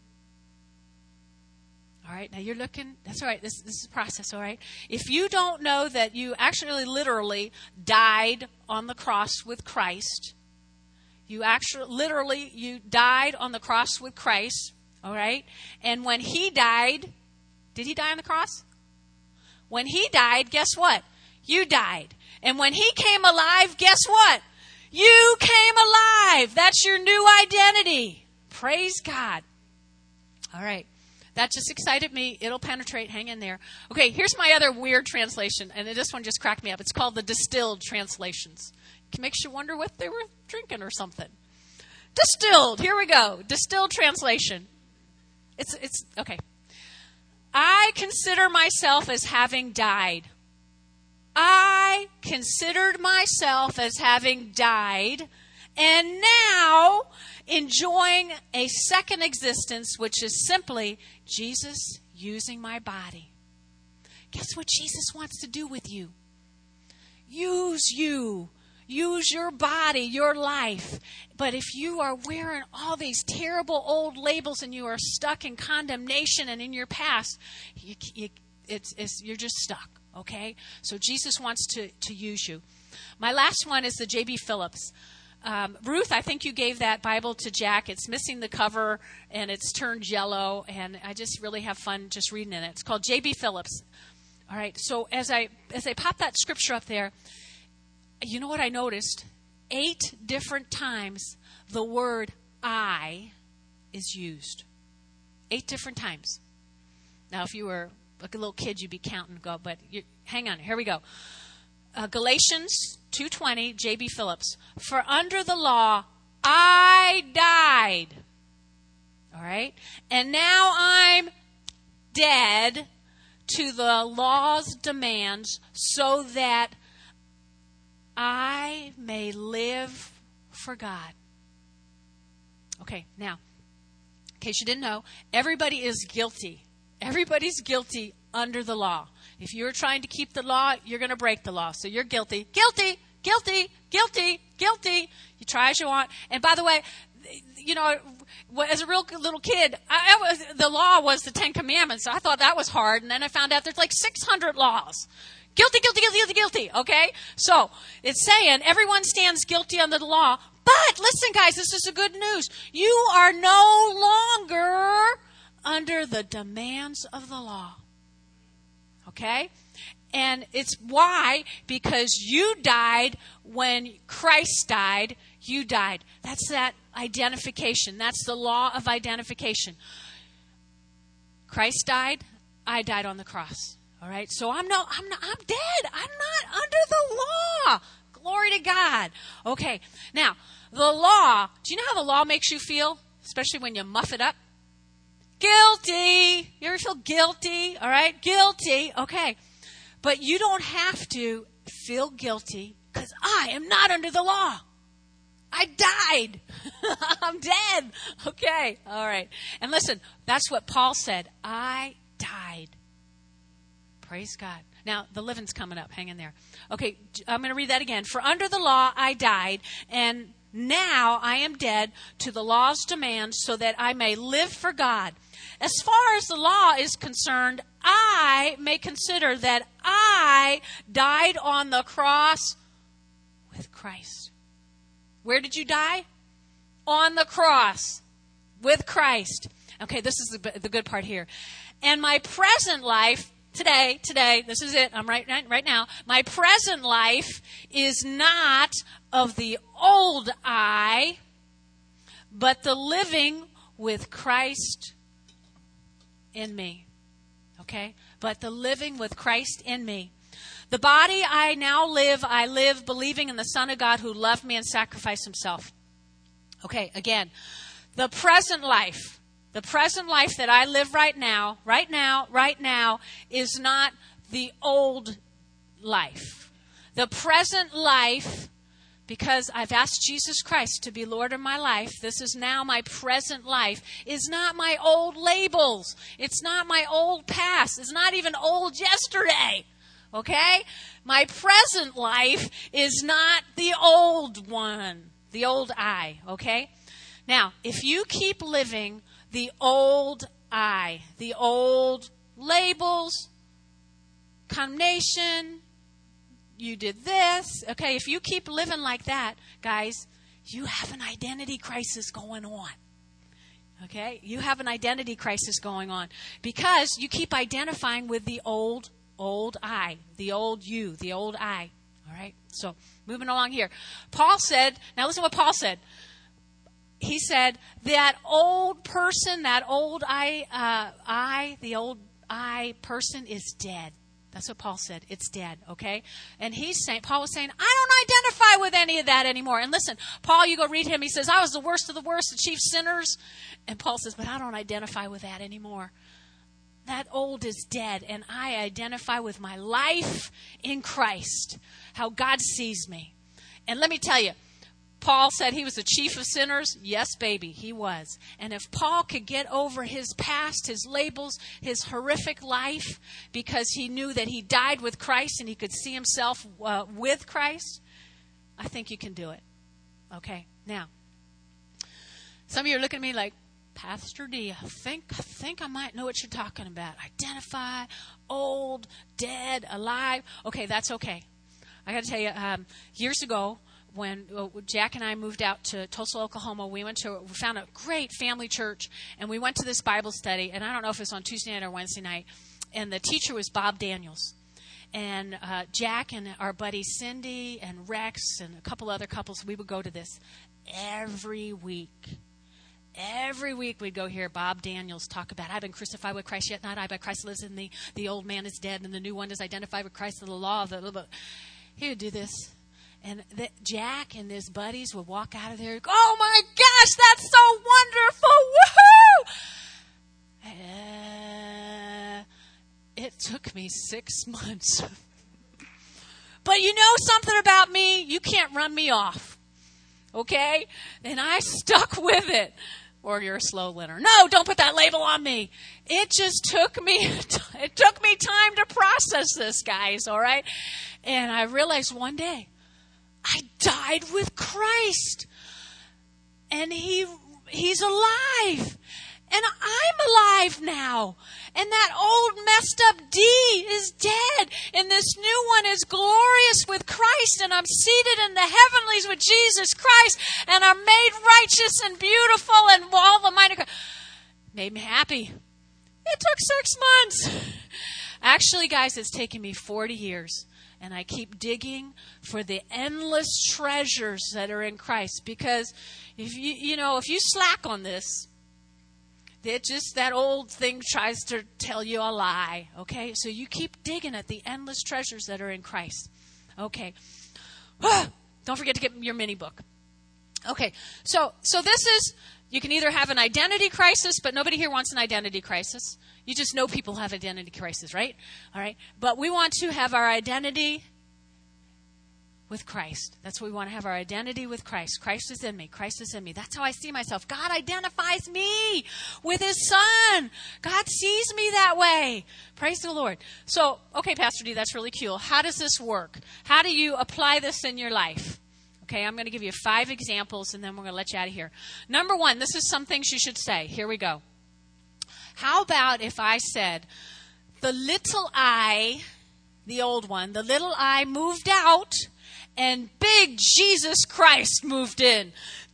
All right, now you're looking, that's all right, this, this is a process, all right? If you don't know that you actually literally died on the cross with Christ, you actually, literally, you died on the cross with Christ, all right? And when he died, did he die on the cross? When he died, guess what? You died. And when he came alive, guess what? You came alive. That's your new identity. Praise God. All right. That just excited me. It'll penetrate. Hang in there. Okay, here's my other weird translation. And this one just cracked me up. It's called the Distilled Translations. It makes you wonder what they were drinking or something. Distilled. Here we go. Distilled translation. It's, it's, okay. I consider myself as having died. I considered myself as having died. And now enjoying a second existence, which is simply Jesus using my body. Guess what Jesus wants to do with you? Use you. Use your body, your life. But if you are wearing all these terrible old labels and you are stuck in condemnation and in your past, you, you, it's, it's, you're just stuck, okay? So Jesus wants to, to use you. My last one is the J B. Phillips. Um, Ruth, I think you gave that Bible to Jack. It's missing the cover, and it's turned yellow, and I just really have fun just reading in it. It's called J B. Phillips. All right, so as I as I pop that scripture up there, you know what I noticed? Eight different times the word I is used. Eight different times. Now, if you were like a little kid, you'd be counting. Go, but you, hang on. Here we go. Uh, Galatians two twenty, J B. Phillips. For under the law, I died. All right? And now I'm dead to the law's demands so that I may live for God. Okay, now, in case you didn't know, everybody is guilty. Everybody's guilty under the law. If you're trying to keep the law, you're going to break the law. So you're guilty. Guilty, guilty, guilty, guilty. You try as you want. And by the way, you know, as a real little kid, I, I was, the law was the Ten Commandments. So I thought that was hard. And then I found out there's like six hundred laws. Guilty, guilty, guilty, guilty, guilty. Okay? So it's saying everyone stands guilty under the law. But listen, guys, this is the good news. You are no longer under the demands of the law. Okay? And it's why, because you died when Christ died, you died. That's that identification. That's the law of identification. Christ died, I died on the cross. All right? So I'm no I'm not I'm dead. I'm not under the law. Glory to God. Okay. Now, the law, do you know how the law makes you feel? Especially when you muff it up? Guilty. You ever feel guilty? All right? Guilty. Okay. But you don't have to feel guilty because I am not under the law. I died. I'm dead. Okay. All right. And listen, that's what Paul said. I died. Praise God. Now, the living's coming up. Hang in there. Okay. I'm going to read that again. For under the law, I died, and now I am dead to the law's demands so that I may live for God. As far as the law is concerned, I may consider that I died on the cross with Christ. Where did you die? On the cross with Christ. Okay, this is the, the good part here. And my present life, today, today, this is it, I'm right, right, right now. My present life is not of the old I, but the living with Christ in me. Okay? But the living with Christ in me. The body I now live, I live believing in the Son of God who loved me and sacrificed himself. Okay, again, the present life, the present life that I live right now, right now, right now, is not the old life. The present life, because I've asked Jesus Christ to be Lord of my life, this is now my present life, is not my old labels. It's not my old past. It's not even old yesterday. Okay? My present life is not the old one, the old I. Okay? Now, if you keep living the old I, the old labels, condemnation, you did this. Okay, if you keep living like that, guys, you have an identity crisis going on. Okay, you have an identity crisis going on because you keep identifying with the old, old I, the old you, the old I. All right, so moving along here. Paul said, now listen to what Paul said. He said, that old person, that old I, uh, I, the old I person is dead. That's what Paul said. It's dead, okay? And he's saying, Paul was saying, I don't identify with any of that anymore. And listen, Paul, you go read him. He says, I was the worst of the worst, the chief sinners. And Paul says, but I don't identify with that anymore. That old is dead, and I identify with my life in Christ, how God sees me. And let me tell you, Paul said he was the chief of sinners. Yes, baby, he was. And if Paul could get over his past, his labels, his horrific life, because he knew that he died with Christ and he could see himself uh, with Christ, I think you can do it. Okay, now, some of you are looking at me like, Pastor D, I think, I think I might know what you're talking about. Identify, old, dead, alive. Okay, that's okay. I got to tell you, um, years ago, when Jack and I moved out to Tulsa, Oklahoma, we went to we found a great family church, and we went to this Bible study. And I don't know if it was on Tuesday night or Wednesday night. And the teacher was Bob Daniels, and uh, Jack and our buddies Cindy and Rex and a couple other couples. We would go to this every week. Every week we'd go hear Bob Daniels talk about, I've been crucified with Christ, yet not I, but Christ lives in me. The old man is dead, and the new one is identified with Christ and the law of the. He would do this. And the, Jack and his buddies would walk out of there. Oh my gosh, that's so wonderful! Woohoo! Uh, it took me six months. But you know something about me? You can't run me off. Okay? And I stuck with it. Or you're a slow learner. No, don't put that label on me. It just took me, it took me time to process this, guys, all right? And I realized one day, I died with Christ. And he he's alive. And I'm alive now. And that old messed up D is dead. And this new one is glorious with Christ. And I'm seated in the heavenlies with Jesus Christ. And I'm made righteous and beautiful and all the mind of Christ. Made me happy. It took six months. Actually, guys, it's taken me forty years. And I keep digging for the endless treasures that are in Christ. Because if you, you know, if you slack on this, it just, that old thing tries to tell you a lie, okay? So you keep digging at the endless treasures that are in Christ. Okay. Don't forget to get your mini book. Okay, so so this is, you can either have an identity crisis, but nobody here wants an identity crisis. You just know people have identity crisis, right? All right. But we want to have our identity with Christ. That's what we want to have, our identity with Christ. Christ is in me. Christ is in me. That's how I see myself. God identifies me with his son. God sees me that way. Praise the Lord. So, okay, Pastor D, that's really cool. How does this work? How do you apply this in your life? Okay, I'm going to give you five examples, and then we're going to let you out of here. Number one, this is some things you should say. Here we go. How about if I said, the little I, the old one, the little I moved out, and big Jesus Christ moved in.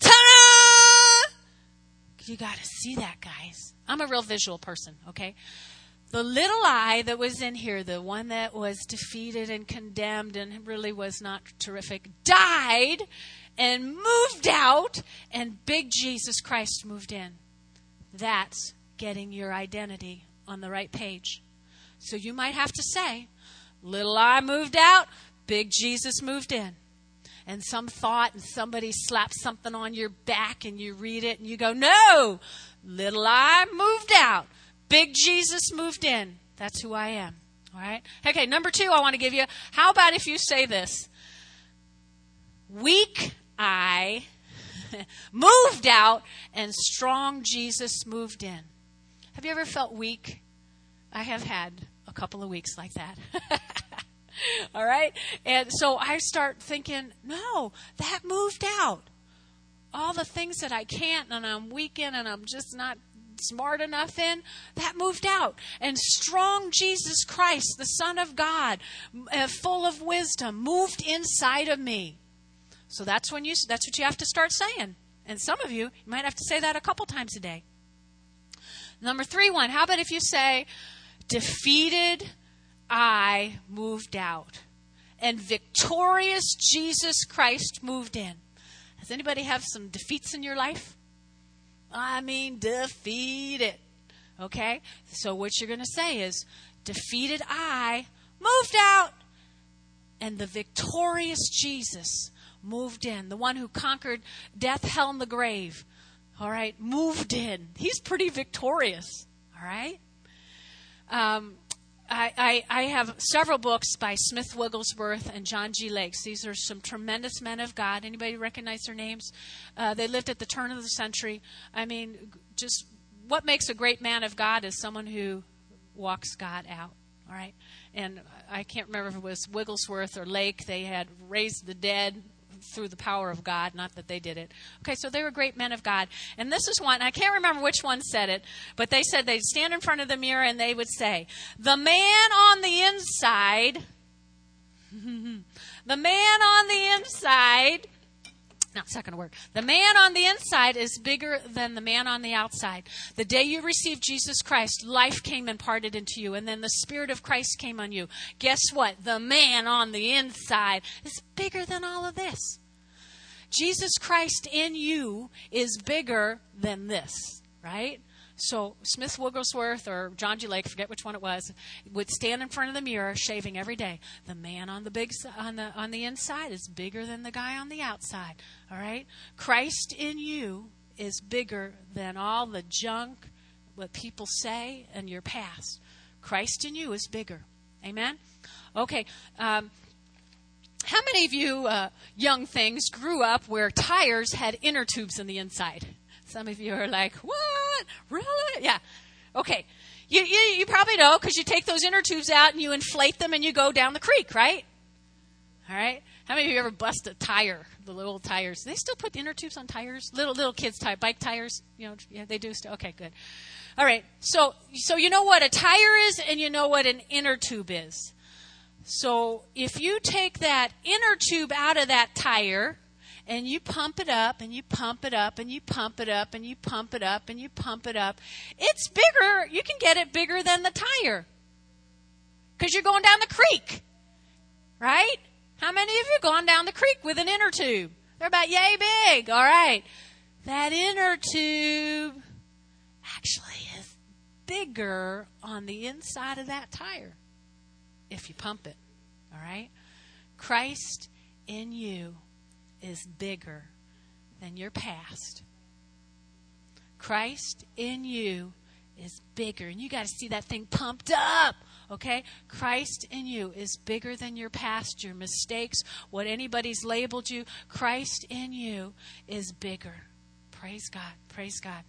Ta-da! You got to see that, guys. I'm a real visual person, okay? The little I that was in here, the one that was defeated and condemned and really was not terrific, died and moved out, and big Jesus Christ moved in. That's getting your identity on the right page. So you might have to say, little I moved out, big Jesus moved in. And some thought and somebody slaps something on your back and you read it and you go, no, little I moved out, big Jesus moved in. That's who I am. All right. Okay, number two I want to give you. How about if you say this? Weak I moved out and strong Jesus moved in. Have you ever felt weak? I have had a couple of weeks like that. All right? And so I start thinking, no, that moved out. All the things that I can't and I'm weak in and I'm just not smart enough in, that moved out. And strong Jesus Christ, the Son of God, uh, full of wisdom, moved inside of me. So that's when you that's what you have to start saying. And some of you, you might have to say that a couple times a day. Number three one, how about if you say, defeated I moved out, and victorious Jesus Christ moved in. Does anybody have some defeats in your life? I mean, defeated. Okay? So what you're going to say is, defeated I moved out, and the victorious Jesus moved in. The one who conquered death, hell, and the grave. All right? Moved in. He's pretty victorious. All right? Um... I, I, I have several books by Smith Wigglesworth and John G. Lakes. These are some tremendous men of God. Anybody recognize their names? Uh, they lived at the turn of the century. I mean, just what makes a great man of God is someone who walks God out. All right? And I can't remember if it was Wigglesworth or Lake. They had raised the dead through the power of God, not that they did it. Okay, so they were great men of God. And this is one, I can't remember which one said it, but they said they'd stand in front of the mirror and they would say, the man on the inside, the man on the inside, no, it's not going to work. The man on the inside is bigger than the man on the outside. The day you received Jesus Christ, life came imparted into you, and then the Spirit of Christ came on you. Guess what? The man on the inside is bigger than all of this. Jesus Christ in you is bigger than this, right? So Smith Wigglesworth or John G. Lake, forget which one it was, would stand in front of the mirror shaving every day. The man on the big on the on the inside is bigger than the guy on the outside. All right? Christ in you is bigger than all the junk, what people say, and your past. Christ in you is bigger. Amen? Okay. Um, how many of you uh, young things grew up where tires had inner tubes in the inside? Some of you are like, what? Really? Yeah. Okay. You you, you probably know because you take those inner tubes out and you inflate them and you go down the creek, right? All right. How many of you ever bust a tire? The little tires. They still put inner tubes on tires? Little little kids' tire, bike tires. You know, yeah, they do still. Okay, good. All right. So so you know what a tire is, and you know what an inner tube is. So if you take that inner tube out of that tire, and you pump it up, and you pump it up, and you pump it up, and you pump it up, and you pump it up, it's bigger. You can get it bigger than the tire because you're going down the creek, right? How many of you have gone down the creek with an inner tube? They're about yay big. All right. That inner tube actually is bigger on the inside of that tire if you pump it. All right. Christ in you is bigger than your past. Christ in you is bigger. And you got to see that thing pumped up. Okay? Christ in you is bigger than your past, your mistakes, what anybody's labeled you. Christ in you is bigger. Praise God. Praise God.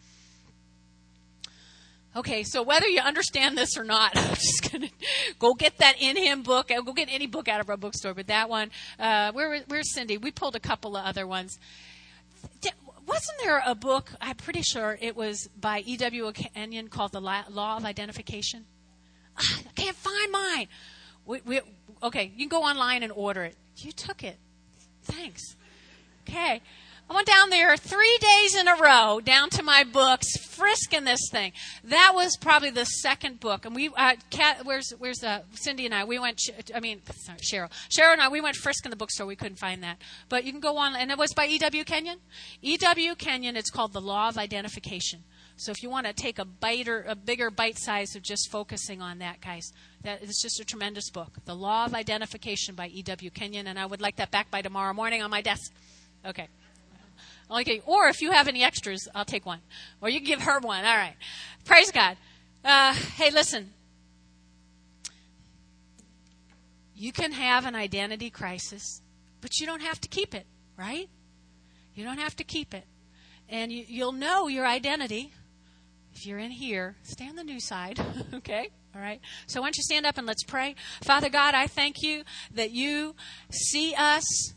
Okay, so whether you understand this or not, I'm just going to go get that In Him book. Go get any book out of our bookstore, but that one, uh, where, where's Cindy? We pulled a couple of other ones. Wasn't there a book, I'm pretty sure it was by E W Kenyon called The Law of Identification? I can't find mine. We, we, okay, you can go online and order it. You took it. Thanks. Okay. I went down there three days in a row, down to my books, frisking this thing. That was probably the second book. And we, uh, Kat, where's, where's uh, Cindy and I? We went, I mean, sorry, Cheryl. Cheryl and I, we went frisking the bookstore. We couldn't find that. But you can go on, and it was by E W Kenyon. E W Kenyon, it's called The Law of Identification. So if you want to take a bite or a bigger bite size of just focusing on that, guys, that is just a tremendous book. The Law of Identification by E W Kenyon, and I would like that back by tomorrow morning on my desk. Okay. Okay. Or if you have any extras, I'll take one. Or you can give her one. All right. Praise God. Uh, hey, listen. You can have an identity crisis, but you don't have to keep it, right? You don't have to keep it. And you, you'll know your identity. If you're in here, stay on the new side, okay? All right? So why don't you stand up and let's pray. Father God, I thank you that you see us,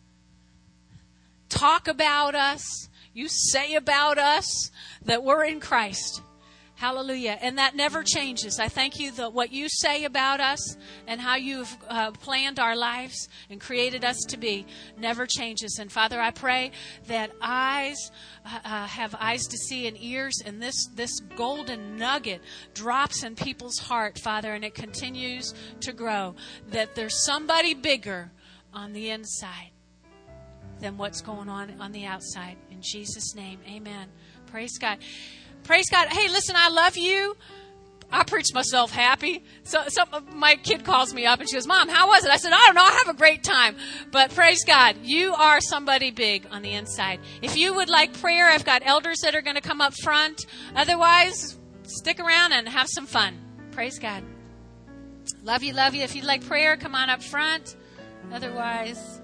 talk about us, you say about us that we're in Christ. Hallelujah. And that never changes. I thank you that what you say about us and how you've uh, planned our lives and created us to be never changes. And Father, I pray that eyes uh, have eyes to see and ears, and this, this golden nugget drops in people's heart, Father, and it continues to grow, that there's somebody bigger on the inside than what's going on on the outside. In Jesus' name, amen. Praise God. Praise God. Hey, listen, I love you. I preach myself happy. So, so my kid calls me up and she goes, Mom, how was it? I said, I don't know. I have a great time. But praise God, you are somebody big on the inside. If you would like prayer, I've got elders that are going to come up front. Otherwise, stick around and have some fun. Praise God. Love you, love you. If you'd like prayer, come on up front. Otherwise...